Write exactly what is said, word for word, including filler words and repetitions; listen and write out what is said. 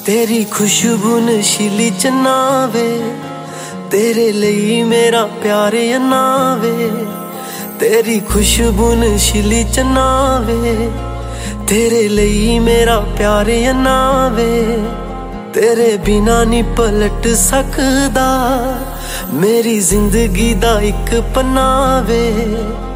तेरी खुशबू नशीली चन्नावे, तेरे लिए मेरा प्यार अन्नावे। तेरी खुशबू नशीली चन्नावे, तेरे लिए मेरा प्यार अन्नावे। तेरे बिना नी पलट सकदा, मेरी जिंदगी दा इक पन्ना वे।